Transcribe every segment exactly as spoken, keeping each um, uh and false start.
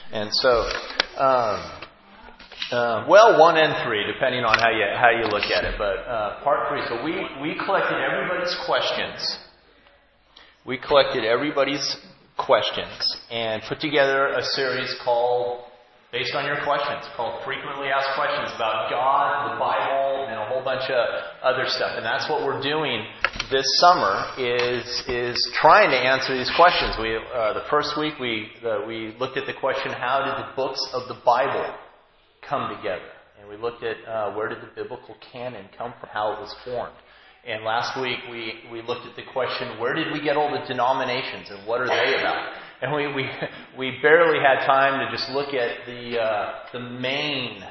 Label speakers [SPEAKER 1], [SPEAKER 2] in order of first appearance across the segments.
[SPEAKER 1] And so, um, uh, well, one and three, depending on how you how you look at it. But uh, part three. So we we collected everybody's questions. We collected everybody's questions and put together a series called, based on your questions, called Frequently Asked Questions about God, the Bible, and a whole bunch of other stuff. And that's what we're doing this summer is is trying to answer these questions. We uh, the first week we the, we looked at the question, how did the books of the Bible come together? And we looked at uh, where did the biblical canon come from, how it was formed. And last week we, we looked at the question, where did we get all the denominations and what are they about? And we we, we barely had time to just look at the uh, the main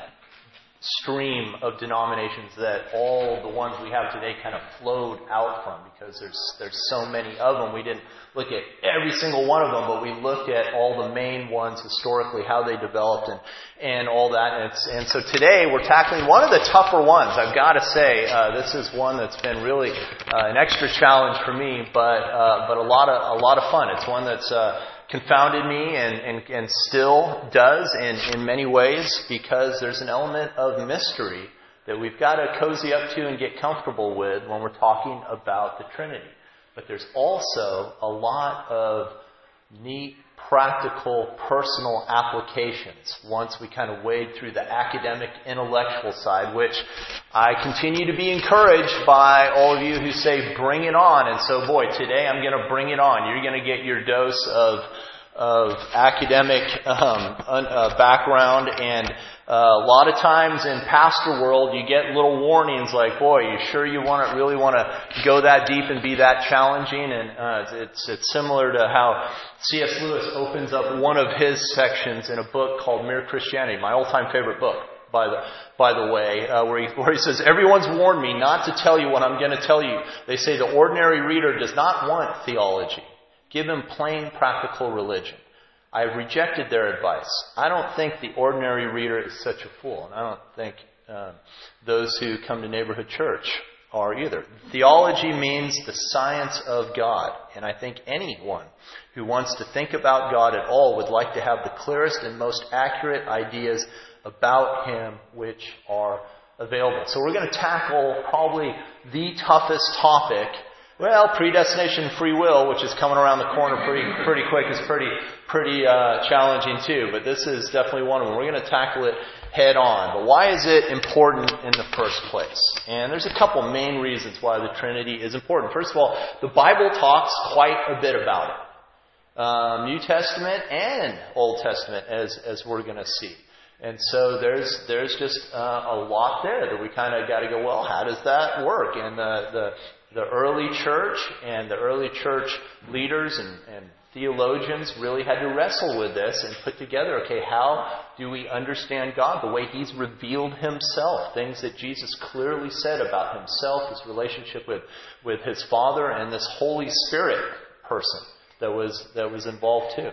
[SPEAKER 1] stream of denominations that all the ones we have today kind of flowed out from, because there's there's so many of them. We didn't look at every single one of them, but we looked at all the main ones historically, how they developed and and all that. And, it's, and so today we're tackling one of the tougher ones. I've got to say, uh, this is one that's been really uh, an extra challenge for me, but uh, but a lot of a lot of fun. It's one that's uh, confounded me and, and, and still does in, in many ways, because there's an element of mystery that we've got to cozy up to and get comfortable with when we're talking about the Trinity. But there's also a lot of neat, practical, personal applications once we kind of wade through the academic, intellectual side, which I continue to be encouraged by all of you who say, bring it on. And so, boy, today I'm going to bring it on. You're going to get your dose of of academic um, uh, background, and uh, a lot of times in pastor world you get little warnings like, boy, you sure you want to really want to go that deep and be that challenging? And uh, it's it's similar to how C S Lewis opens up one of his sections in a book called Mere Christianity, my all-time favorite book, by the by the way, uh, where he where he says, everyone's warned me not to tell you what I'm going to tell you. They say the ordinary reader does not want theology. Give him plain, practical religion. I have rejected their advice. I don't think the ordinary reader is such a fool, and I don't think uh, those who come to Neighborhood Church are either. Theology means the science of God, and I think anyone who wants to think about God at all would like to have the clearest and most accurate ideas about Him which are available. So we're going to tackle probably the toughest topic. Well, predestination and free will, which is coming around the corner pretty pretty quick, is pretty pretty uh, challenging too. But this is definitely one of them. We're going to tackle it head on. But why is it important in the first place? And there's a couple main reasons why the Trinity is important. First of all, the Bible talks quite a bit about it. Um, New Testament and Old Testament, as as we're going to see. And so there's there's just uh, a lot there that we kind of got to go, well, how does that work? And the the The early church and the early church leaders and, and theologians really had to wrestle with this and put together, okay, how do we understand God, the way He's revealed Himself, things that Jesus clearly said about Himself, His relationship with, with His Father, and this Holy Spirit person that was that was involved too.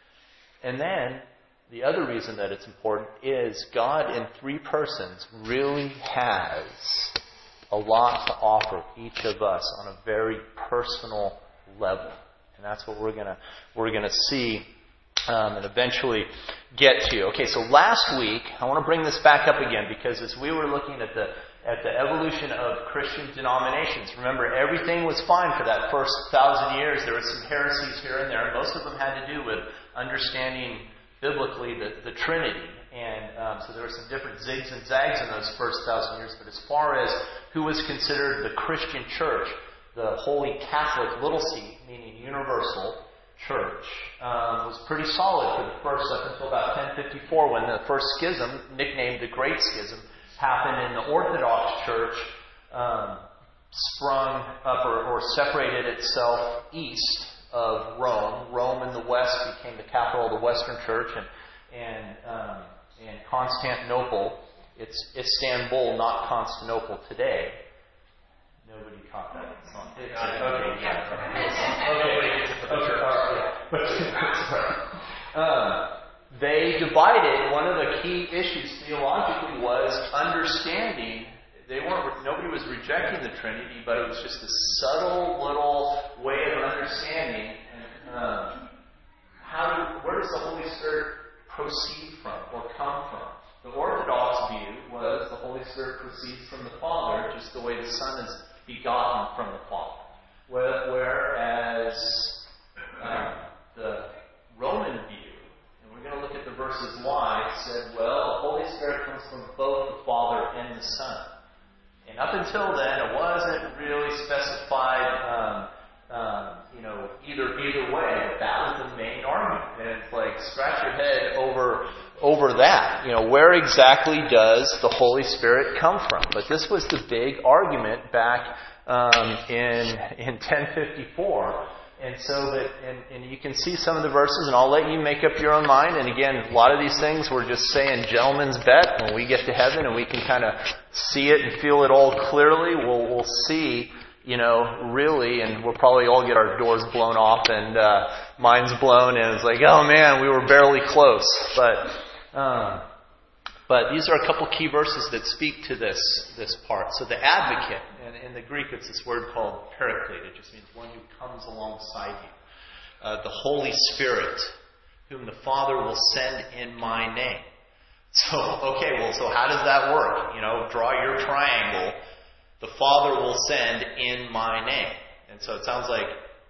[SPEAKER 1] And then the other reason that it's important is God in three persons really has a lot to offer each of us on a very personal level, and that's what we're gonna we're gonna see um, and eventually get to. Okay, so last week I want to bring this back up again, because as we were looking at the at the evolution of Christian denominations, remember, everything was fine for that first thousand years. There were some heresies here and there. Most of them had to do with understanding biblically the, the Trinity. And um, so there were some different zigs and zags in those first thousand years. But as far as who was considered the Christian church, the Holy Catholic, little c, meaning universal church, um, was pretty solid for the first, up until about ten fifty-four, when the first schism, nicknamed the Great Schism, happened in the Orthodox Church, um, sprung up or, or separated itself east of Rome. Rome in the west became the capital of the Western Church, and and um, and Constantinople, it's Istanbul, not Constantinople today. Nobody caught that. It's not. It's, okay, yeah. Okay. Okay. um, they divided. One of the key issues theologically was understanding. They weren't. Nobody was rejecting the Trinity, but it was just a subtle little way of understanding. And, um, how do, where does the Holy Spirit proceed from or come from. The Orthodox view was the Holy Spirit proceeds from the Father, just the way the Son is begotten from the Father. Whereas um, the Roman view, and we're going to look at the verses why, said, well, the Holy Spirit comes from both the Father and the Son. And up until then, it wasn't really specified, um, um, you know, either either way. That was the main argument. And it's like, scratch your head over over that. You know, where exactly does the Holy Spirit come from? But this was the big argument back um, in in ten fifty-four. And so that, and, and you can see some of the verses, and I'll let you make up your own mind. And again, a lot of these things we're just saying gentleman's bet. When we get to heaven and we can kind of see it and feel it all clearly, we'll we'll see, you know, really, and we'll probably all get our doors blown off and uh, minds blown, and it's like, oh man, we were barely close. But um, but these are a couple key verses that speak to this this part. So the advocate, and in the Greek it's this word called paraclete. It just means one who comes alongside you. Uh, the Holy Spirit, whom the Father will send in my name. So, okay, well, so how does that work? You know, draw your triangle. The Father will send in my name. And so it sounds like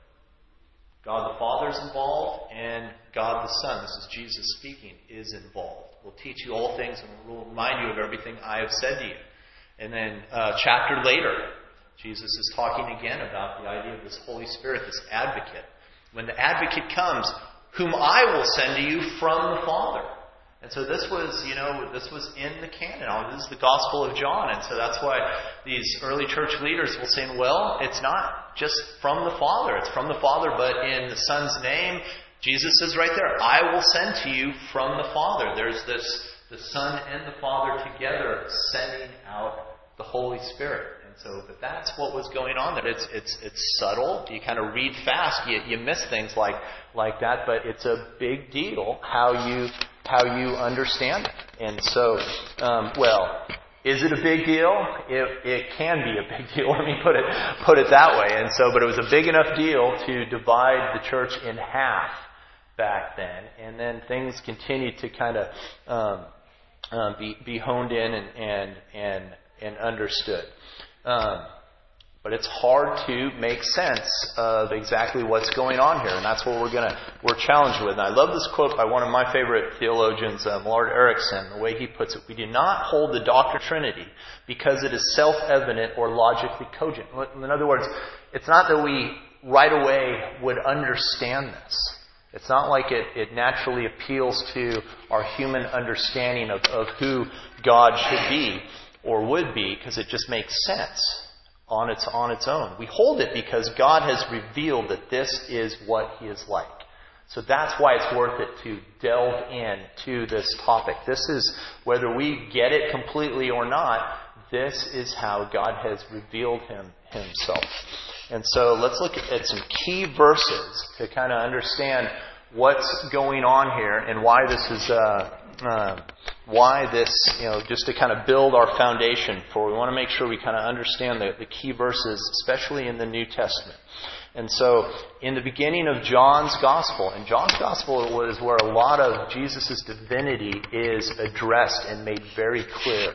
[SPEAKER 1] God the Father's involved and God the Son, this is Jesus speaking, is involved. We'll teach you all things and we'll remind you of everything I have said to you. And then a chapter later, Jesus is talking again about the idea of this Holy Spirit, this advocate. When the advocate comes, whom I will send to you from the Father. And so this was, you know, this was in the canon. This is the Gospel of John. And so that's why these early church leaders will say, well, it's not just from the Father. It's from the Father, but in the Son's name, Jesus is right there. I will send to you from the Father. There's this, the Son and the Father together sending out the Holy Spirit. And so, but that's what was going on there. It's, it's, it's subtle. You kind of read fast. You, you miss things like, like that, but it's a big deal how you, how you understand it. And so, um, well, is it a big deal? It, it can be a big deal. Let me put it, put it that way. And so, but it was a big enough deal to divide the church in half back then. And then things continued to kind of, um, um, be, be honed in and, and, and, and understood. Um, but it's hard to make sense of exactly what's going on here, and that's what we're gonna we're challenged with. And I love this quote by one of my favorite theologians, uh, Millard Erickson. The way he puts it: "We do not hold the doctrine of Trinity because it is self-evident or logically cogent." In other words, it's not that we right away would understand this. It's not like it, it naturally appeals to our human understanding of, of who God should be or would be, because it just makes sense on its on its own. We hold it because God has revealed that this is what He is like. So that's why it's worth it to delve into this topic. This is, whether we get it completely or not, this is how God has revealed Him Himself. And so let's look at some key verses to kind of understand what's going on here and why this is, uh, uh, why this, you know, just to kind of build our foundation for. We want to make sure we kind of understand the, the key verses, especially in the New Testament. And so, in the beginning of John's Gospel, and John's Gospel was where a lot of Jesus' divinity is addressed and made very clear.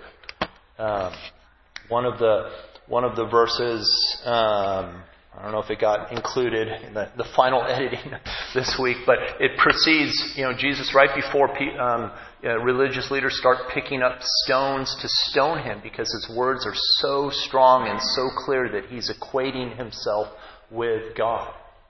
[SPEAKER 1] Um, one of the one of the verses, um, I don't know if it got included in the, the final editing this week, but it precedes, you know, Jesus right before um, uh, religious leaders start picking up stones to stone Him because His words are so strong and so clear that He's equating Himself with God.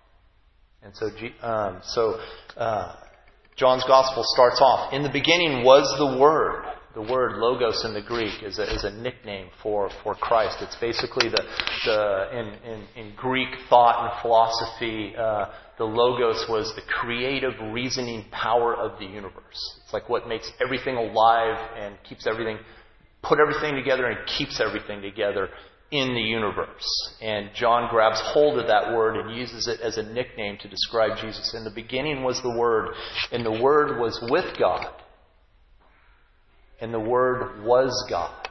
[SPEAKER 1] And so, um, so uh, John's Gospel starts off, "In the beginning was the Word." The word logos in the Greek is a, is a nickname for, for Christ. It's basically the, the in, in, in Greek thought and philosophy, uh, the logos was the creative reasoning power of the universe. It's like what makes everything alive and keeps everything, put everything together and keeps everything together in the universe. And John grabs hold of that word and uses it as a nickname to describe Jesus. In the beginning was the Word, and the Word was with God. And the Word was God.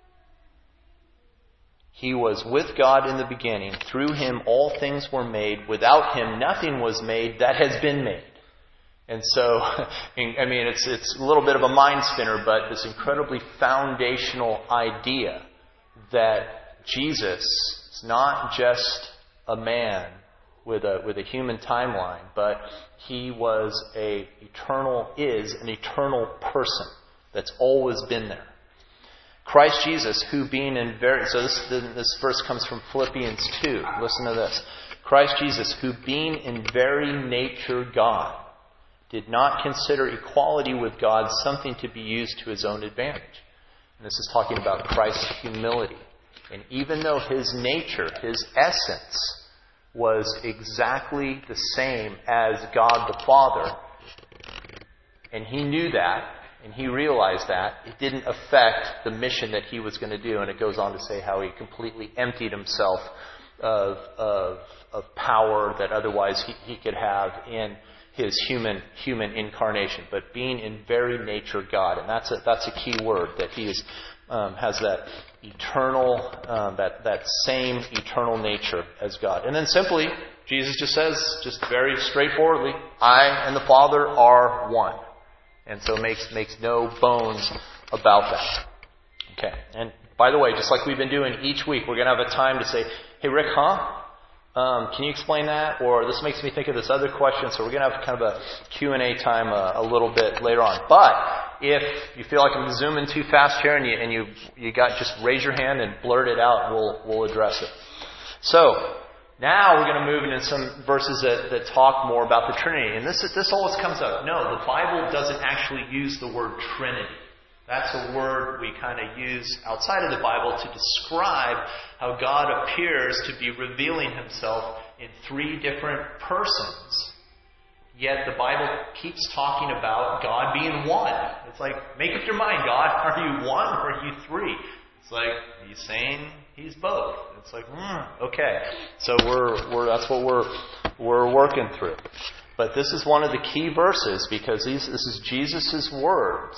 [SPEAKER 1] He was with God in the beginning. Through Him all things were made. Without Him nothing was made that has been made. And so, I mean, it's it's a little bit of a mind spinner, but this incredibly foundational idea that Jesus is not just a man with a with a human timeline, but he was a eternal, is an eternal person that's always been there. Christ Jesus, who being in very... So this, this verse comes from Philippians two. Listen to this. Christ Jesus, who being in very nature God, did not consider equality with God something to be used to his own advantage. And this is talking about Christ's humility. And even though his nature, his essence, was exactly the same as God the Father, and he knew that, and he realized that, it didn't affect the mission that he was going to do. And it goes on to say how he completely emptied himself of, of, of power that otherwise he, he could have in his human human incarnation, but being in very nature God. And that's a, that's a key word, that he is, um, has that eternal, um, that, that same eternal nature as God. And then simply, Jesus just says, just very straightforwardly, I and the Father are one. And so makes makes no bones about that. Okay. And by the way, just like we've been doing each week, we're going to have a time to say, hey, Rick, huh? Um, can you explain that? Or this makes me think of this other question. So we're going to have kind of a Q and A time uh, a little bit later on. But if you feel like I'm zooming too fast here and you and you you got just raise your hand and blurt it out, and we'll we'll address it. So now we're going to move into some verses that, that talk more about the Trinity. And this this always comes up. No, the Bible doesn't actually use the word Trinity. That's a word we kind of use outside of the Bible to describe how God appears to be revealing himself in three different persons. Yet the Bible keeps talking about God being one. It's like, make up your mind, God. Are you one or are you three? It's like, he's saying he's both. It's like, mm, okay. So we're we're that's what we're we're working through. But this is one of the key verses because these this is Jesus' words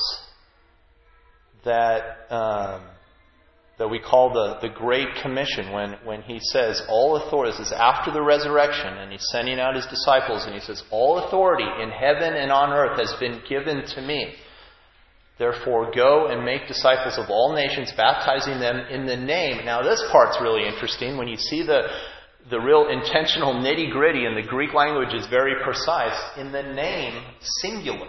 [SPEAKER 1] that um, that we call the, the Great Commission, when, when he says, all authority, this is after the resurrection, and he's sending out his disciples, and he says, all authority in heaven and on earth has been given to me. Therefore, go and make disciples of all nations, baptizing them in the name. Now, this part's really interesting. When you see the, the real intentional nitty-gritty, and the Greek language is very precise, in the name, singular.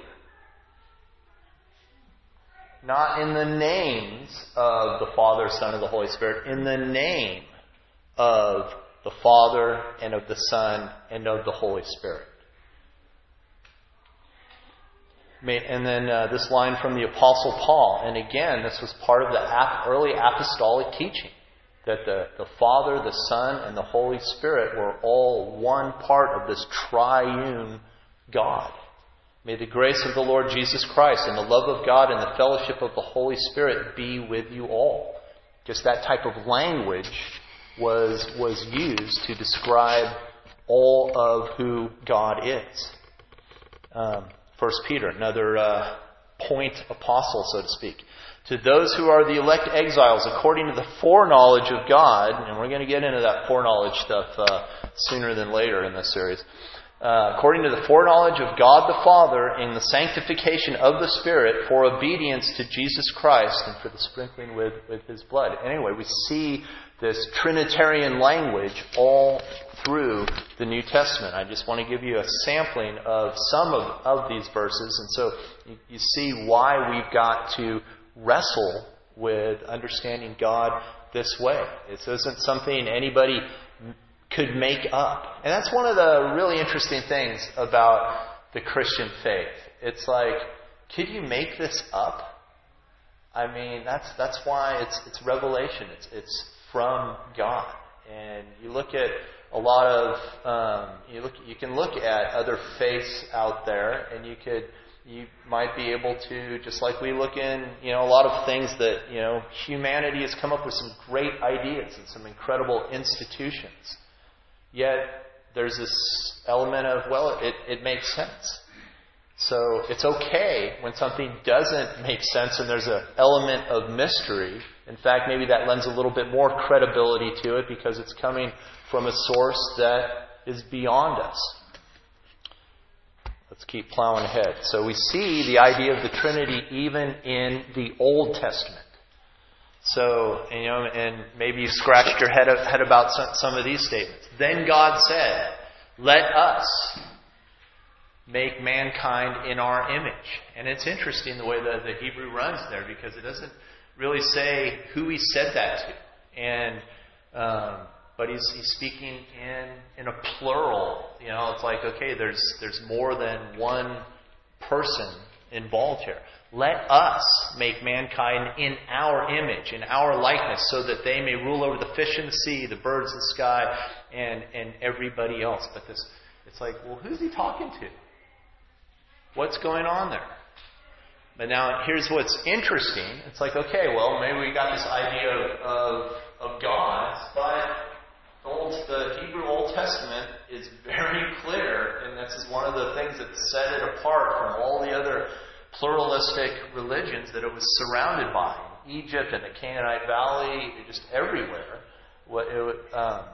[SPEAKER 1] Not in the names of the Father, Son, and the Holy Spirit. In the name of the Father, and of the Son, and of the Holy Spirit. And then uh, this line from the Apostle Paul. And again, this was part of the early apostolic teaching. That the, the Father, the Son, and the Holy Spirit were all one part of this triune God. May the grace of the Lord Jesus Christ and the love of God and the fellowship of the Holy Spirit be with you all. Just that type of language was, was used to describe all of who God is. Um, First Peter, another uh, point apostle, so to speak. To those who are the elect exiles, according to the foreknowledge of God, and we're going to get into that foreknowledge stuff uh, sooner than later in this series. Uh, according to the foreknowledge of God the Father, in the sanctification of the Spirit, for obedience to Jesus Christ and for the sprinkling with, with His blood. Anyway, we see this Trinitarian language all through the New Testament. I just want to give you a sampling of some of, of these verses. And so you, you see why we've got to wrestle with understanding God this way. It isn't something anybody could make up. And that's one of the really interesting things about the Christian faith. It's like, could you make this up? I mean, that's that's why it's it's revelation. It's it's from God. And you look at a lot of um, you look you can look at other faiths out there, and you could you might be able to, just like we look in, you know, a lot of things that, you know, humanity has come up with some great ideas and some incredible institutions. Yet, there's this element of, well, it, it makes sense. So, it's okay when something doesn't make sense and there's an element of mystery. In fact, maybe that lends a little bit more credibility to it because it's coming from a source that is beyond us. Let's keep plowing ahead. So we see the idea of the Trinity even in the Old Testament. So, you know, and maybe you scratched your head, head about some, some of these statements. Then God said, let us make mankind in our image. And it's interesting the way the, the Hebrew runs there, because it doesn't really say who he said that to. And um, but he's he's speaking in in a plural. You know, it's like, okay, there's there's more than one person involved here. Let us make mankind in our image, in our likeness, so that they may rule over the fish in the sea, the birds in the sky, and, and everybody else. But this, it's like, well, who's he talking to? What's going on there? But now, here's what's interesting. It's like, okay, well, maybe we got this idea of, of, of gods, but the, Old, the Hebrew Old Testament is very clear, and this is one of the things that set it apart from all the other pluralistic religions that it was surrounded by. Egypt and the Canaanite Valley, just everywhere. What it, um,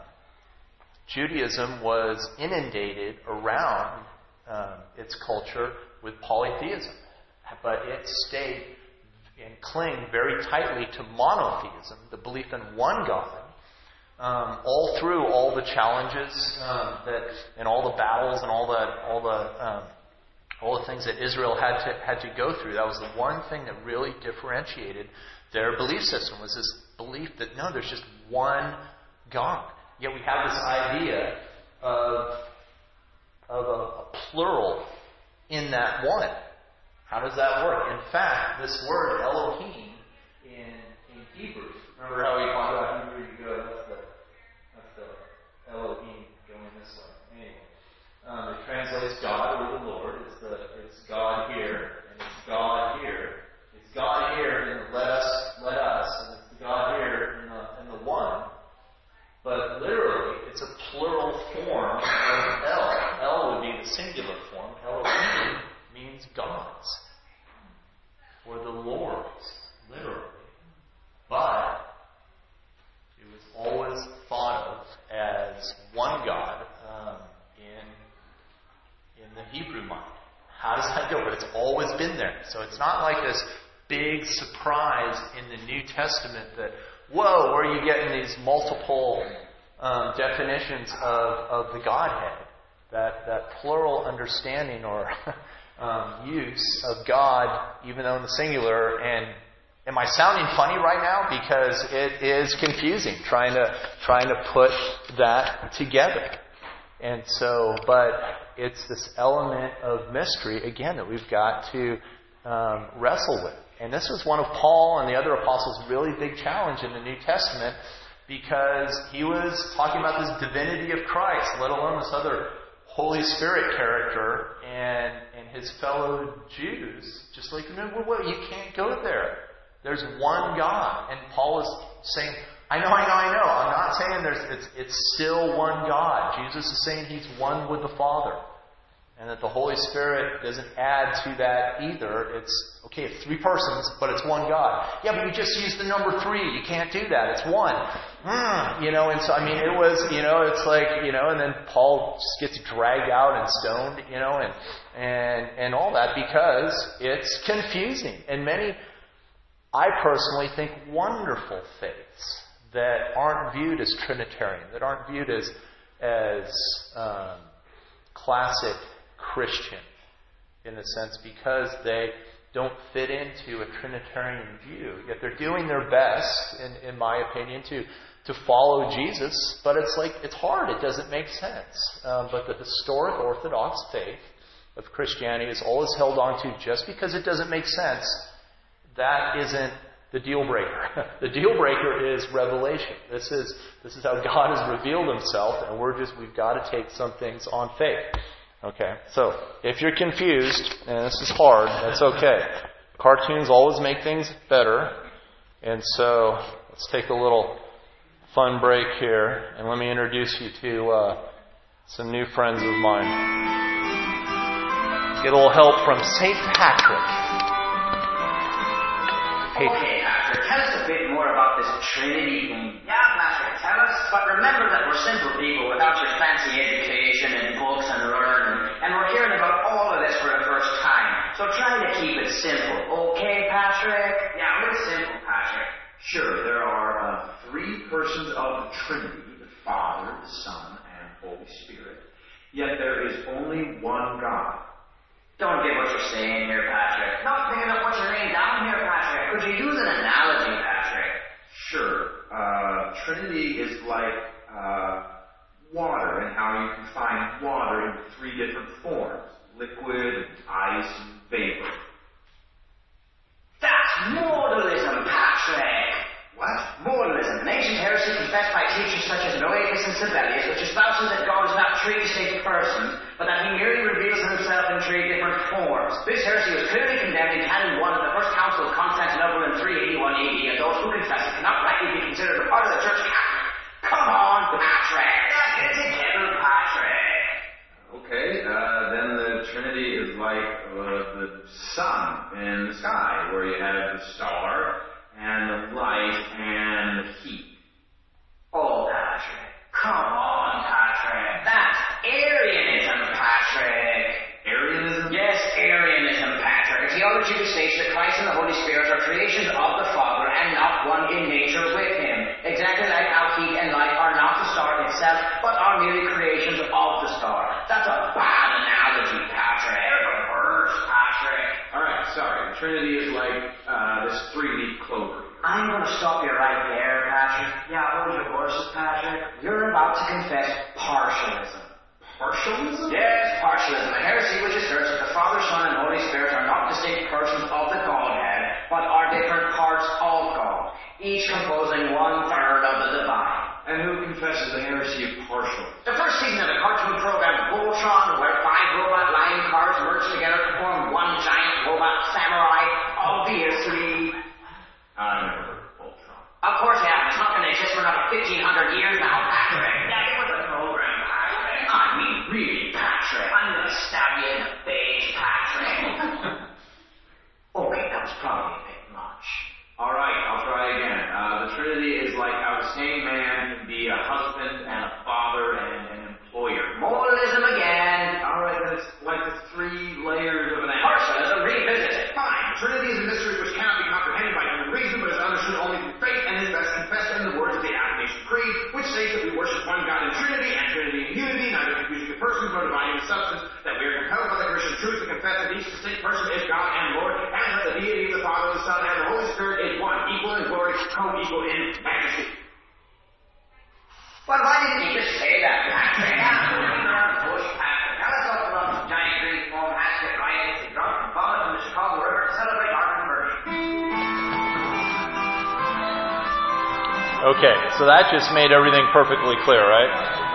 [SPEAKER 1] Judaism was inundated around um, its culture with polytheism. But it stayed and clung very tightly to monotheism, the belief in one God, um, all through all the challenges um, that and all the battles and all the all the um, all the things that Israel had to had to go through. That was the one thing that really differentiated their belief system, was this belief that no, there's just one God. Yet we have this idea of of a, a plural in that one. How does that work? In fact, this word Elohim in in Hebrew. Remember how we talk about Hebrew? You go, that's the that's the Elohim going this way. Anyway. Um, it translates God or the Lord. It's the it's God here, and it's God here. It's God here in the let us, let us, and it's God here in the in the one. But literally, it's a plural form of El. El would be the singular form. Elohim means gods or the Lord's, literally. But it was always thought of as one God um, in in the Hebrew mind. How does that go? But it's always been there. So it's not like this big surprise in the New Testament that, whoa, where are you getting these multiple um, definitions of, of the Godhead? That that plural understanding or um, use of God, even though in the singular. And am I sounding funny right now? Because it is confusing trying to trying to put that together. And so, but it's this element of mystery, again, that we've got to um, wrestle with. And this was one of Paul and the other apostles' really big challenge in the New Testament, because he was talking about this divinity of Christ, let alone this other Holy Spirit character, and, and his fellow Jews, just like, no, well, well, you can't go there. There's one God. And Paul is saying, I know, I know, I know. I'm not saying there's it's it's still one God. Jesus is saying he's one with the Father. And that the Holy Spirit doesn't add to that either. It's, okay, it's three persons, but it's one God. Yeah, but you just use the number three. You can't do that. It's one. Mm, you know, and so, I mean, it was, you know, it's like, you know, and then Paul just gets dragged out and stoned, you know, and, and, and all that because it's confusing. And many, I personally think, wonderful faiths that aren't viewed as Trinitarian, that aren't viewed as, as um, classic Christian, in a sense, because they don't fit into a Trinitarian view. Yet they're doing their best, in, in my opinion, to to follow Jesus. But it's like, it's hard. It doesn't make sense. Um, but the historic Orthodox faith of Christianity is always held on to. Just because it doesn't make sense, that isn't the deal breaker. The deal breaker is revelation. This is this is how God has revealed himself, and we're just we've got to take some things on faith. Okay, so if you're confused, and this is hard, that's okay. Cartoons always make things better. And so let's take a little fun break here, and let me introduce you to uh, some new friends of mine. Get a little help from Saint Patrick. Hey.
[SPEAKER 2] Okay, Pastor, tell us a bit more about this Trinity thing. Yeah, Pastor, tell us. But remember that we're simple people without your fancy education and books and learning. And we're hearing about all of this So try to keep it simple. Okay, Patrick? Yeah, real simple, Patrick.
[SPEAKER 3] Sure, there are uh, three persons of the Trinity, the Father, the Son, and Holy Spirit. Yet there is only one God.
[SPEAKER 2] Don't get what you're saying here, Patrick. Not picking up what you're laying down here, Patrick. Could you use an analogy, Patrick?
[SPEAKER 3] Sure. Uh, Trinity is like uh, water, and how you can find water in three different forms. Liquid, ice, and vapor.
[SPEAKER 2] That's modalism, Patrick!
[SPEAKER 3] What?
[SPEAKER 2] Modalism, an ancient heresy confessed by teachers such as Noetus and Sibelius, which espouses that God is not three distinct persons, but that he merely reveals himself in three different forms. This heresy was clearly condemned in Canon one of the First Council of Constantinople in three eighty-one A D, and those who confess it cannot rightly be considered a part of the Church Catholic. Come on, Patrick! Get together, Patrick!
[SPEAKER 3] Okay, uh, then the Trinity is like uh, the sun in the sky, where you have the star, and the light, and the heat.
[SPEAKER 2] Oh, Patrick. Come on, Patrick. That's Arianism, Patrick.
[SPEAKER 3] Arianism?
[SPEAKER 2] Yes, Arianism, Patrick. A theology which states that Christ and the Holy Spirit are creations of the Father and not one in nature with Him. Exactly like how heat and light are not the star itself, but are merely creations of the star. That's a bad analogy, Patrick. There's a verse, Patrick.
[SPEAKER 3] Alright, sorry. The Trinity is like uh, this three-leaf clover.
[SPEAKER 2] I'm going to stop you right there, Patrick. Yeah, hold your horses, Patrick. You're about to confess partialism.
[SPEAKER 3] Partialism?
[SPEAKER 2] Yes, partialism, a heresy which asserts that the Father, Son, and Holy Spirit are not distinct persons of the Godhead, but are different parts of God, each composing one-third of the divine.
[SPEAKER 3] And who confesses the heresy of partialism?
[SPEAKER 2] The first season of the cartoon program Voltron, where five robot lion cars merge together to form one giant robot samurai, obviously.
[SPEAKER 3] I never heard of Voltron.
[SPEAKER 2] Of course they have. It's not going to exist for another fifteen hundred years now, Patrick. Yeah, get with the program, Patrick. I mean, really, Patrick. I'm going to stab you in the face, Patrick. Okay, that was probably a bit much.
[SPEAKER 3] Alright, I'll try again. Uh, the Trinity is like how the same man can be a husband and a father and an employer.
[SPEAKER 2] Modalism again.
[SPEAKER 3] Alright, then it's like the three layers of an apple.
[SPEAKER 2] Partialism revisited.
[SPEAKER 3] Fine. The Trinity is a mystery which cannot be comprehended by human reason, but is understood only through faith and is best confessed in the words of the Athanasian Creed, which states that we worship one God in Trinity and Trinity in unity, neither confusing the persons nor dividing the substance, that we are compelled by the Christian truth to confess that each distinct person is God and Lord, and that the deity of the Father, the Son, and the Holy Spirit is one, equal in glory, co-equal in majesty.
[SPEAKER 2] Well, why didn't you just say that, Patrick? Push, Patrick. Now let's open up some giant green foam hats, get riots, and drunk and vomit from the Chicago River to celebrate our conversion.
[SPEAKER 1] Okay, so that just made everything perfectly clear, right?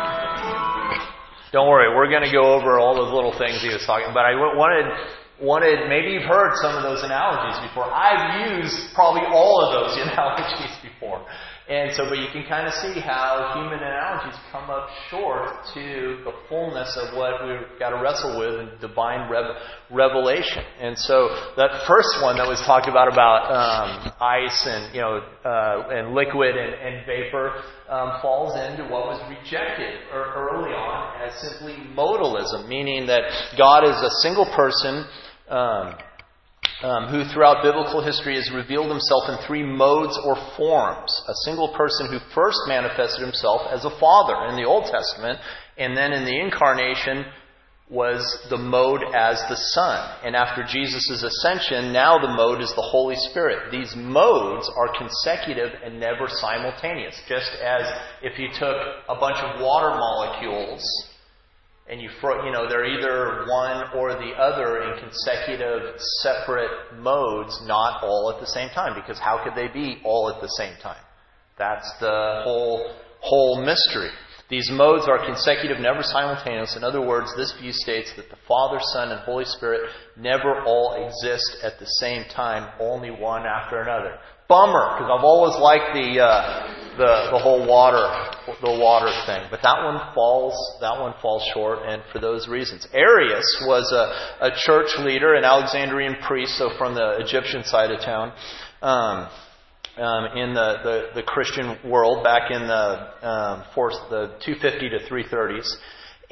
[SPEAKER 1] Don't worry, we're going to go over all those little things he was talking about. I wanted, wanted, maybe you've heard some of those analogies before. I've used probably all of those analogies before. And so, but you can kind of see how human analogies come up short to the fullness of what we've got to wrestle with in divine rev- revelation. And so, that first one that was talked about about um, ice and you know uh, and liquid and, and vapor um, falls into what was rejected early on as simply modalism, meaning that God is a single person. Um, Um, who throughout biblical history has revealed himself in three modes or forms. A single person who first manifested himself as a father in the Old Testament, and then in the incarnation was the mode as the Son. And after Jesus' ascension, now the mode is the Holy Spirit. These modes are consecutive and never simultaneous. Just as if you took a bunch of water molecules and you, you know, they're either one or the other in consecutive, separate modes, not all at the same time. Because how could they be all at the same time? That's the whole whole mystery. These modes are consecutive, never simultaneous. In other words, this view states that the Father, Son, and Holy Spirit never all exist at the same time, only one after another. Bummer, because I've always liked the uh, the the whole water the water thing, but that one falls that one falls short, and for those reasons. Arius was a, a church leader, an Alexandrian priest, so from the Egyptian side of town, um, um, in the, the, the Christian world back in the um, fourth, the two fifty to three thirties.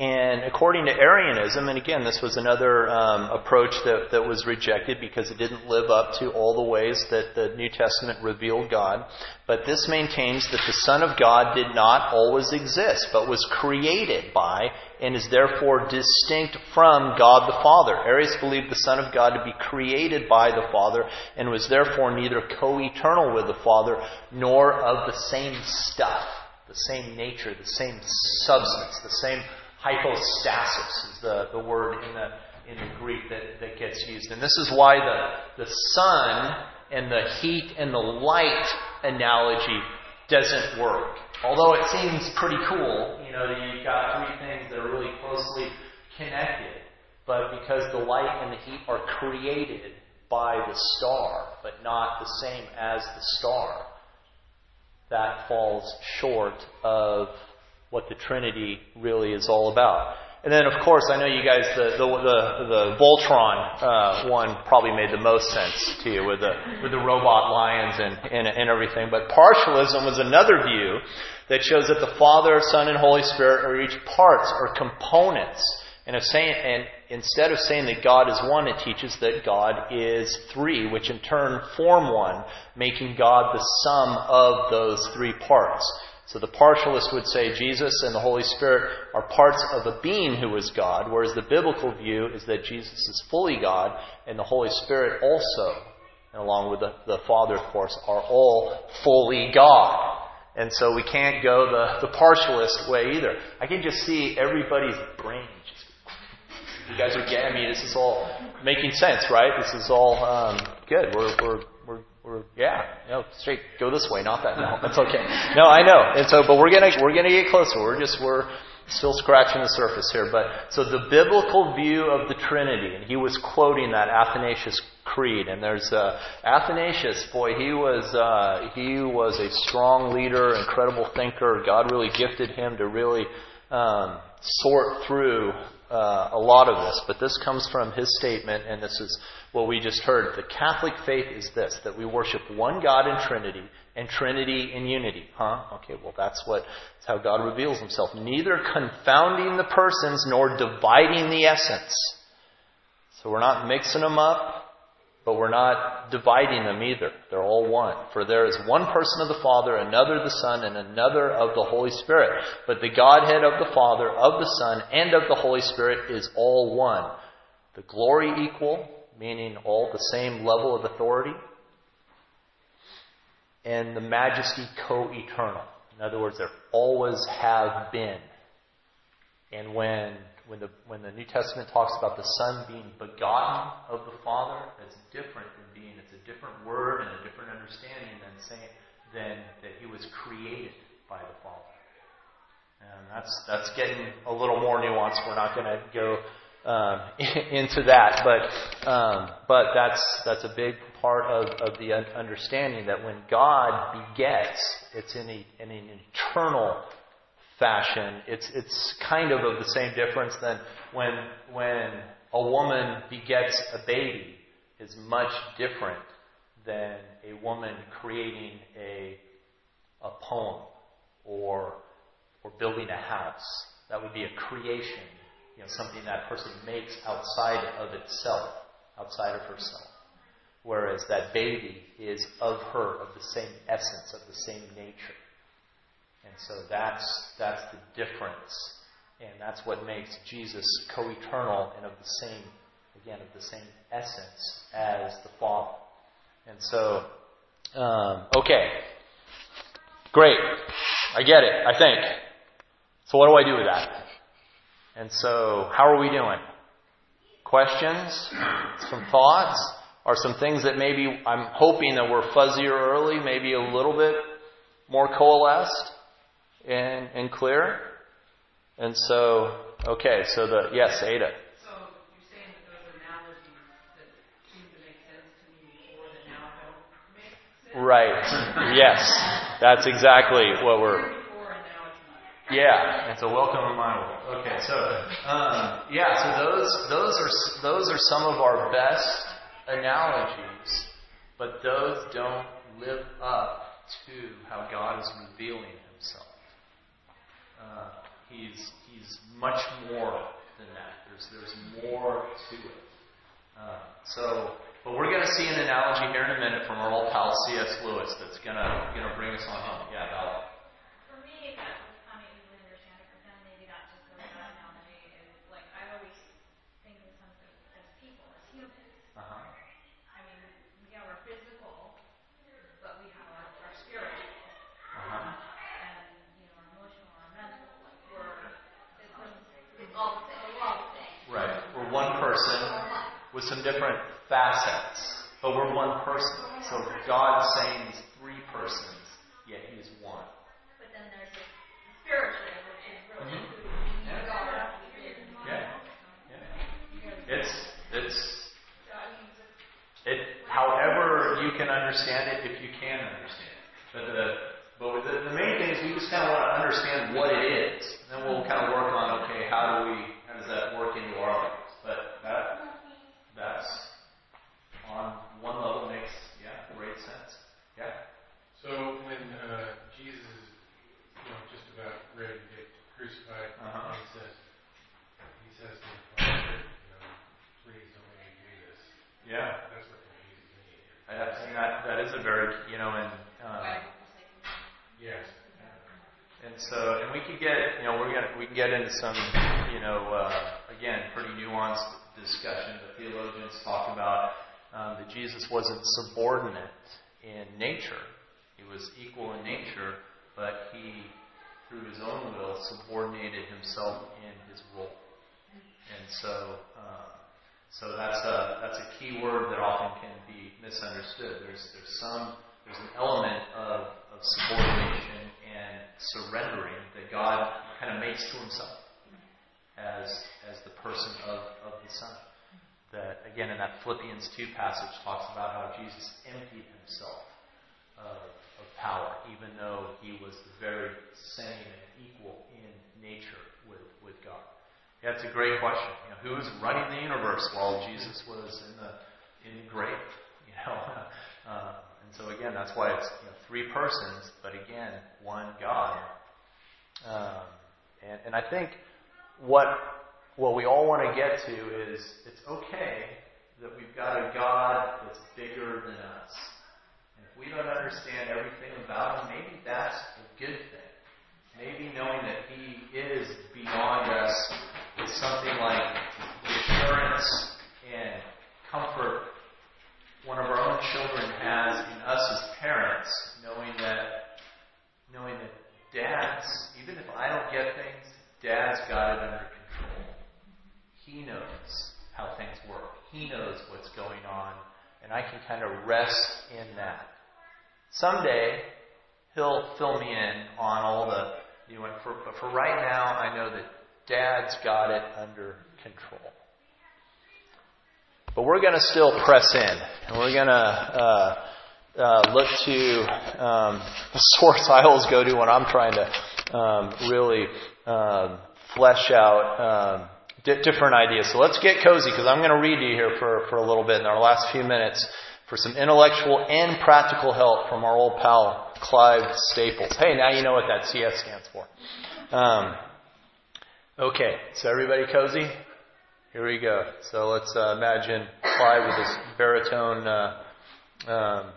[SPEAKER 1] And according to Arianism, and again, this was another um, approach that, that was rejected because it didn't live up to all the ways that the New Testament revealed God. But this maintains that the Son of God did not always exist, but was created by and is therefore distinct from God the Father. Arius believed the Son of God to be created by the Father and was therefore neither co-eternal with the Father nor of the same stuff, the same nature, the same substance, the same hypostasis is the, the word in the in the Greek that, that gets used. And this is why the, the sun and the heat and the light analogy doesn't work. Although it seems pretty cool, you know, that you've got three things that are really closely connected. But because the light and the heat are created by the star, but not the same as the star, that falls short of what the Trinity really is all about. And then, of course, I know you guys, the the the, the Voltron uh, one probably made the most sense to you with the with the robot lions and, and and everything. But partialism was another view that shows that the Father, Son, and Holy Spirit are each parts or components. And if saying and instead of saying that God is one, it teaches that God is three, which in turn form one, making God the sum of those three parts. So the partialist would say Jesus and the Holy Spirit are parts of a being who is God, whereas the biblical view is that Jesus is fully God and the Holy Spirit also, and along with the, the Father, of course, are all fully God. And so we can't go the, the partialist way either. I can just see everybody's brain just... You guys are getting me. This is all making sense, right? This is all um, good. We're... we're We're, we're, yeah, no, straight, go this way, not that. No, that's okay. No, I know. And so, but we're gonna, we're gonna get closer. We're just, we're still scratching the surface here. But, so the biblical view of the Trinity, and he was quoting that Athanasius Creed, and there's, uh, Athanasius, boy, he was, uh, he was a strong leader, incredible thinker. God really gifted him to really, um, sort through, uh, a lot of this. But this comes from his statement, and this is what we just heard. The Catholic faith is this, that we worship one God in Trinity and Trinity in unity. Huh? Okay, well that's what that's how God reveals himself. Neither confounding the persons nor dividing the essence. So we're not mixing them up, but we're not dividing them either. They're all one. For there is one person of the Father, another the Son, and another of the Holy Spirit. But the Godhead of the Father, of the Son, and of the Holy Spirit is all one. The glory equal, meaning all the same level of authority, and the majesty co-eternal. In other words, there always have been. And when when the when the New Testament talks about the Son being begotten of the Father, that's different than being. It's a different word and a different understanding than saying than that he was created by the Father. And that's that's getting a little more nuanced. We're not going to go Um, into that, but um, but that's that's a big part of, of the understanding that when God begets, it's in, a, in an eternal fashion. It's it's kind of of the same difference than when when a woman begets a baby is much different than a woman creating a a poem or or building a house. That would be a creation. You know, something that person makes outside of itself, outside of herself. Whereas that baby is of her, of the same essence, of the same nature. And so that's that's the difference. And that's what makes Jesus co-eternal and of the same, again, of the same essence as the Father. And so, um, okay. Great. I get it, I think. So what do I do with that? And so, how are we doing? Questions? Some thoughts? Or some things that maybe I'm hoping that were fuzzier early, maybe a little bit more coalesced and, and clear? And so, okay, so the, yes, Ada.
[SPEAKER 4] So, you're saying that those analogies that seem to make sense to me before that now don't make sense?
[SPEAKER 1] Right. Yes. That's exactly what we're... Yeah, it's a welcome reminder. Okay, so um, yeah, so those those are those are some of our best analogies, but those don't live up to how God is revealing Himself. Uh, he's he's much more than that. There's there's more to it. Uh, so, but we're going to see an analogy here in a minute from our old pal C S Lewis that's going to going to bring us on home. Yeah, Val.
[SPEAKER 5] For me, that was kind of easily understand it, but then maybe that just goes to that analogy is like I always think of something as people, as humans.
[SPEAKER 1] Uh huh.
[SPEAKER 5] I mean, yeah, we're physical, but we have our, our spirit.
[SPEAKER 1] Uh-huh.
[SPEAKER 5] And, you know, our emotional, our mental, like we're, it's, it's all the same, we're all the same.
[SPEAKER 1] Right. We're one person with some different facets, but we're one person. So God's saying he's three persons, yet he is one.
[SPEAKER 5] But then there's the spiritual, which is really
[SPEAKER 1] Mm-hmm.
[SPEAKER 5] who we
[SPEAKER 1] Yeah.
[SPEAKER 5] are, we did.
[SPEAKER 1] Yeah. Yeah. It's it's
[SPEAKER 5] So, I mean, just,
[SPEAKER 1] it. However you can understand it, if you can understand it. But the but with the, the main thing is we just kind of want to understand what it is. Then we'll kind of work on okay, how do we how does that work into our lives? But that that's on one level makes yeah great sense. Yeah.
[SPEAKER 6] So when uh, Jesus is, you know, just about ready to get crucified,
[SPEAKER 1] Uh-huh.
[SPEAKER 6] he says, he says to the Father, you know, please don't make me do this.
[SPEAKER 1] Yeah.
[SPEAKER 6] That's what confuses me.
[SPEAKER 1] I have seen that. That is a very you know and. Uh,
[SPEAKER 6] Yes.
[SPEAKER 1] And so, and we could get, you know, we're gonna we can get into some, you know, uh, again, pretty nuanced discussion. The theologians talk about um, that Jesus wasn't subordinate in nature; he was equal in nature, but he, through his own will, subordinated himself in his role. And so, uh, so that's a that's a key word that often can be misunderstood. There's there's some there's an element of of subordination and surrendering that God kind of makes to himself as as the person of, of the Son. That, again, in that Philippians two passage talks about how Jesus emptied himself of, of power, even though he was the very same and equal in nature with, with God. Yeah, it's a great question. You know, who was running the universe while Jesus was in the in the grave? You know, uh, and so again, that's why it's you know, three persons, but again, one God. Um, and, and I think what what we all want to get to is it's okay that we've got a God that's bigger than us. And if we don't understand everything about him, maybe that's a good thing. Maybe knowing that he is beyond us is something like the assurance and comfort one of our own children has in us as parents, knowing that knowing that Dad's, even if I don't get things, Dad's got it under control. He knows how things work. He knows what's going on, and I can kind of rest in that. Someday, he'll fill me in on all the, you know, for, but for right now, I know that Dad's got it under control. But we're going to still press in, and we're going to uh, uh, look to um, the source I always go to when I'm trying to um, really um, flesh out um, di- different ideas. So let's get cozy, because I'm going to read to you here for, for a little bit in our last few minutes for some intellectual and practical help from our old pal Clive Staples. Hey, now you know what that C S stands for. Um, okay, so everybody cozy? Here we go. So let's uh, imagine Clive with his baritone uh, um,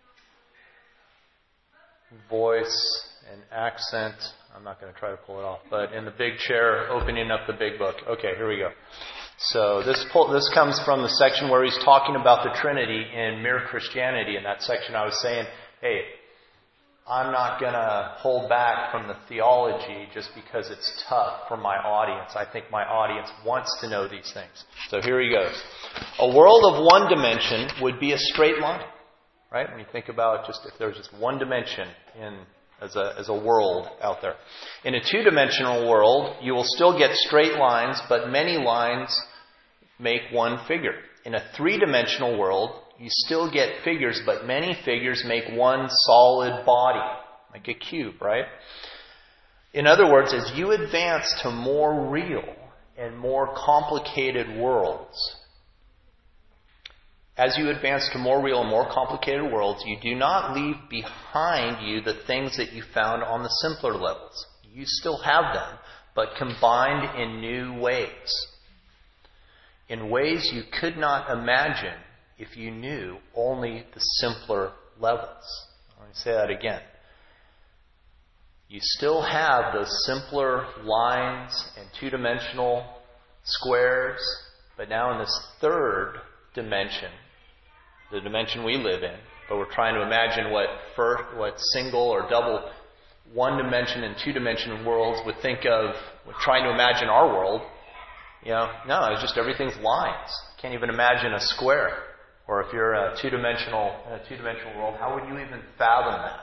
[SPEAKER 1] voice and accent. I'm not going to try to pull it off, but in the big chair, opening up the big book. Okay, here we go. So this pull, this comes from the section where he's talking about the Trinity in Mere Christianity. In that section, I was saying, hey, I'm not going to hold back from the theology just because it's tough for my audience. I think my audience wants to know these things. So here he goes. A world of one dimension would be a straight line, right? When you think about just if there's just one dimension in as a as a world out there. In a two-dimensional world, you will still get straight lines, but many lines make one figure. In a three-dimensional world, you still get figures, but many figures make one solid body, like a cube, right? In other words, as you advance to more real and more complicated worlds, as you advance to more real and more complicated worlds, you do not leave behind you the things that you found on the simpler levels. You still have them, but combined in new ways. In ways you could not imagine if you knew only the simpler levels. Let me say that again. You still have those simpler lines and two-dimensional squares, but now in this third dimension, the dimension we live in, but we're trying to imagine what first, what single or double one-dimension and two-dimension worlds would think of, we're trying to imagine our world. You know, no, it's just everything's lines. Can't even imagine a square. Or if you're a two-dimensional, in a two-dimensional world, how would you even fathom that?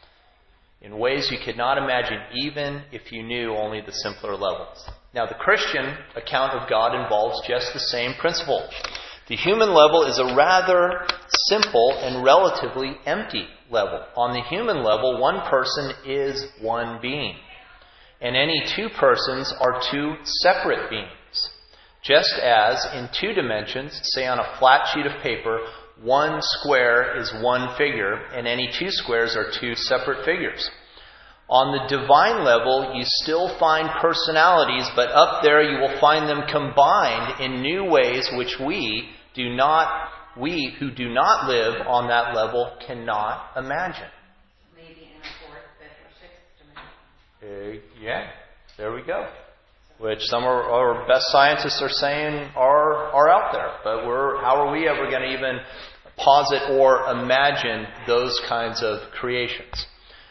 [SPEAKER 1] In ways you could not imagine, even if you knew only the simpler levels. Now, the Christian account of God involves just the same principle. The human level is a rather simple and relatively empty level. On the human level, one person is one being. And any two persons are two separate beings. Just as in two dimensions, say on a flat sheet of paper, one square is one figure, and any two squares are two separate figures. On the divine level, you still find personalities, but up there you will find them combined in new ways which we do not, we who do not live on that level cannot imagine.
[SPEAKER 4] Maybe in a fourth, fifth, or sixth dimension.
[SPEAKER 1] Uh, yeah, there we go. Which some of our best scientists are saying are are out there. But we're how are we ever going to even posit or imagine those kinds of creations?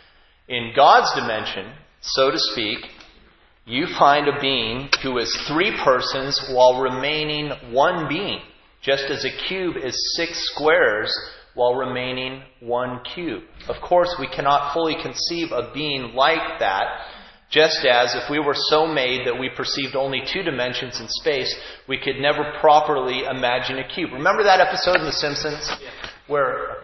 [SPEAKER 1] In God's dimension, so to speak, you find a being who is three persons while remaining one being, just as a cube is six squares while remaining one cube. Of course, we cannot fully conceive a being like that, just as if we were so made that we perceived only two dimensions in space, we could never properly imagine a cube. Remember that episode in The Simpsons where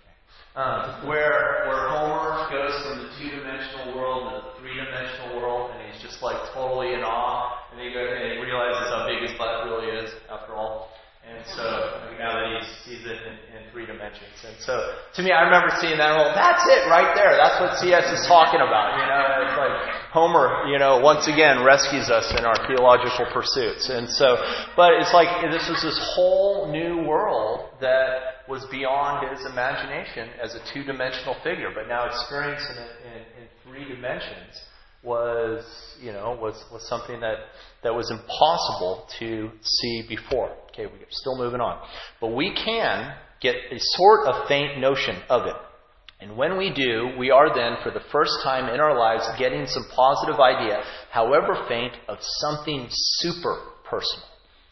[SPEAKER 1] uh, where where Homer goes from the two-dimensional world to the three-dimensional world, and he's just like totally in awe, and he, goes, and he realizes how big his butt really is, after all. And so, now that he's sees it in, in three dimensions. And so, to me, I remember seeing that, well, that's it right there. That's what C S is talking about. You know, it's like Homer, you know, once again rescues us in our theological pursuits. And so, but it's like this was this whole new world that was beyond his imagination as a two-dimensional figure. But now experiencing it in, in three dimensions was, you know, was, was something that, that was impossible to see before. Okay, we're still moving on. But we can get a sort of faint notion of it. And when we do, we are then, for the first time in our lives, getting some positive idea, however faint, of something super personal.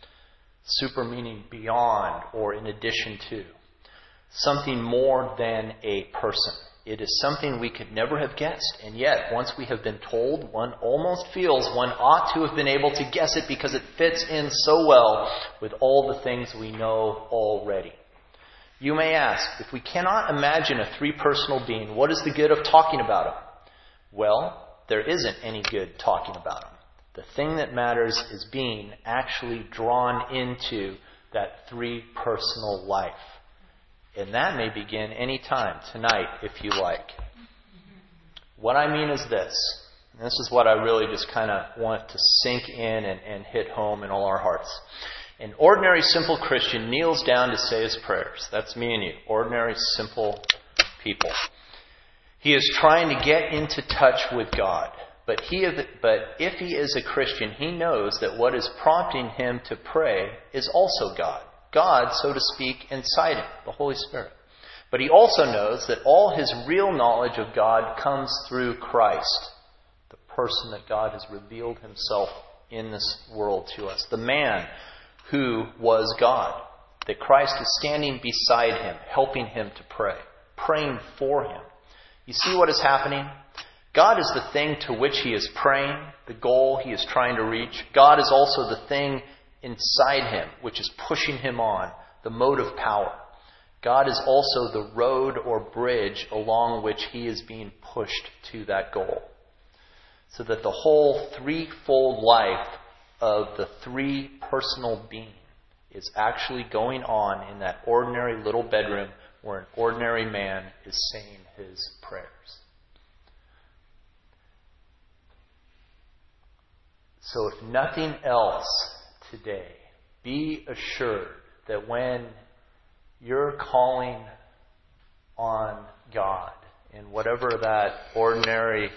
[SPEAKER 1] Super meaning beyond or in addition to. Something more than a person. It is something we could never have guessed. And yet, once we have been told, one almost feels one ought to have been able to guess it because it fits in so well with all the things we know already. You may ask, if we cannot imagine a three-personal being, what is the good of talking about him? Well, there isn't any good talking about him. The thing that matters is being actually drawn into that three-personal life. And that may begin any time, tonight, if you like. What I mean is this. And this is what I really just kind of want to sink in and, and hit home in all our hearts. An ordinary, simple Christian kneels down to say his prayers. That's me and you. Ordinary, simple people. He is trying to get into touch with God. But, he, but if he is a Christian, he knows that what is prompting him to pray is also God. God, so to speak, inside him, the Holy Spirit. But he also knows that all his real knowledge of God comes through Christ, the person that God has revealed himself in this world to us, the man who was God, that Christ is standing beside him, helping him to pray, praying for him. You see what is happening? God is the thing to which he is praying, the goal he is trying to reach. God is also the thing inside him, which is pushing him on, the motive power. God is also the road or bridge along which he is being pushed to that goal. So that the whole threefold life of the three personal being is actually going on in that ordinary little bedroom where an ordinary man is saying his prayers. So if nothing else today, be assured that when you're calling on God in whatever that ordinary,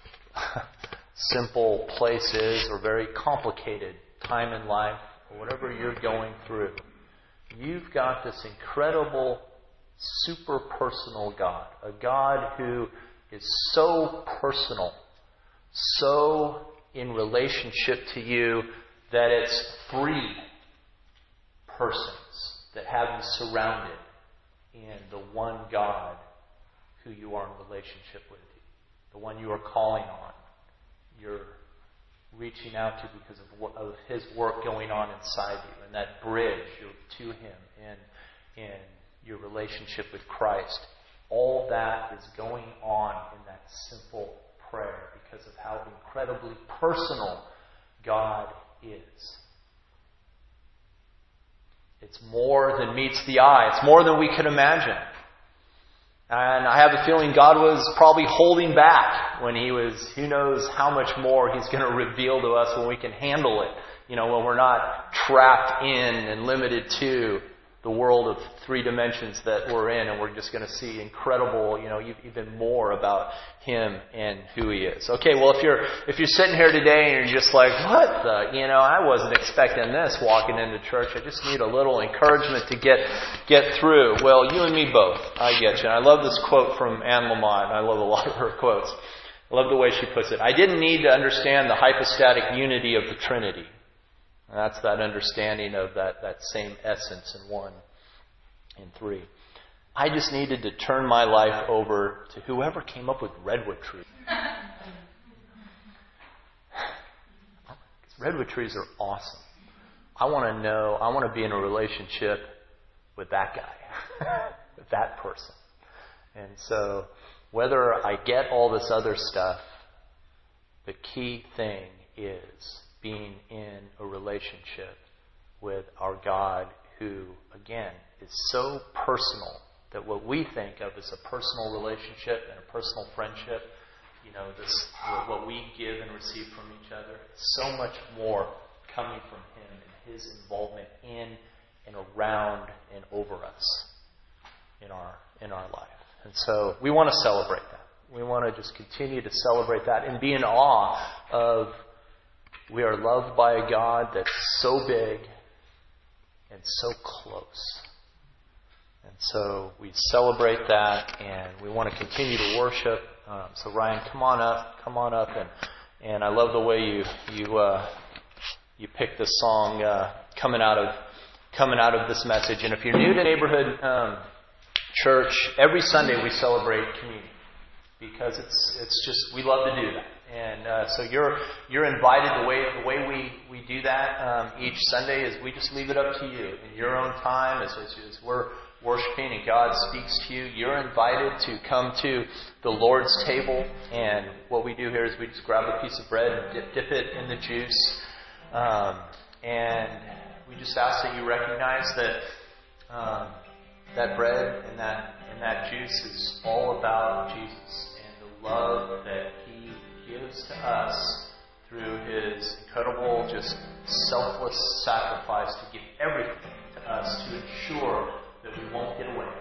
[SPEAKER 1] simple place is, or very complicated time in life, or whatever you're going through, you've got this incredible, super personal God. A God who is so personal, so in relationship to you that it's three persons that have you surrounded in the one God who you are in relationship with, the one you are calling on, you're reaching out to because of, what, of His work going on inside you, and that bridge to Him in, in your relationship with Christ. All that is going on in that simple prayer because of how incredibly personal God is. It's more than meets the eye. It's more than we can imagine. And I have a feeling God was probably holding back when He was, who knows how much more He's going to reveal to us when we can handle it. You know, when we're not trapped in and limited to the world of three dimensions that we're in, and we're just going to see incredible, you know, even more about Him and who He is. Okay, well, if you're if you're sitting here today and you're just like, what the, you know, I wasn't expecting this walking into church. I just need a little encouragement to get get through. Well, you and me both. I get you. And I love this quote from Anne Lamott. I love a lot of her quotes. I love the way she puts it. I didn't need to understand the hypostatic unity of the Trinity. And that's that understanding of that, that same essence in one and three. I just needed to turn my life over to whoever came up with redwood trees. Redwood trees are awesome. I want to know, I want to be in a relationship with that guy, with that person. And so whether I get all this other stuff, the key thing is being in a relationship with our God who, again, is so personal that what we think of as a personal relationship and a personal friendship, you know, this what we give and receive from each other, so much more coming from Him and His involvement in and around and over us in our in our life. And so we want to celebrate that. We want to just continue to celebrate that and be in awe of we are loved by a God that's so big and so close. And so we celebrate that, and we want to continue to worship. Um, so Ryan, come on up, come on up, and and I love the way you you uh, you picked this song uh, coming out of coming out of this message. And if you're new to Neighborhood um, Church, every Sunday we celebrate communion because it's it's just we love to do that. And uh, so you're you're invited. The way the way we, we do that um, each Sunday is we just leave it up to you in your own time as, as, as we're worshiping and God speaks to you. You're invited to come to the Lord's table, and what we do here is we just grab a piece of bread and dip, dip it in the juice, um, and we just ask that you recognize that um, that bread and that and that juice is all about Jesus and the love that He gives to us through His incredible, just selfless sacrifice to give everything to us to ensure that we won't get away.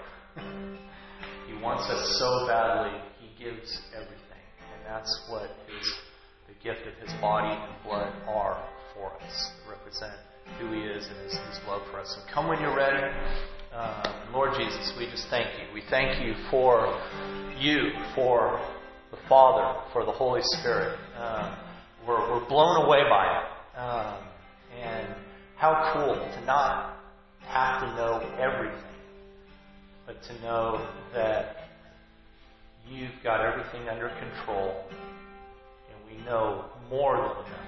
[SPEAKER 1] He wants us so badly, He gives everything. And that's what His, the gift of His body and blood are for us, to represent who He is and His, His love for us. So come when you're ready. Uh, Lord Jesus, we just thank You. We thank You for You, for the Father, for the Holy Spirit. Um, we're, we're blown away by it. Um, and how cool to not have to know everything, but to know that You've got everything under control, and we know more than enough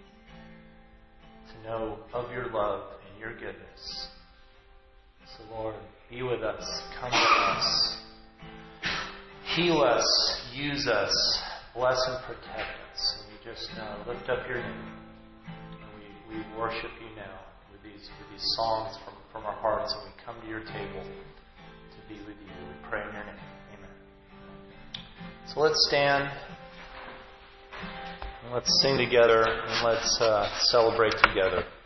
[SPEAKER 1] to know of Your love and Your goodness. So Lord, be with us, come with us, heal us, use us, bless and protect us. And we just uh, lift up Your name, and we, we worship You now with these with these songs from, from our hearts, and we come to Your table to be with You. We pray in Your name. Amen. So let's stand. Let's sing together and let's uh, celebrate together.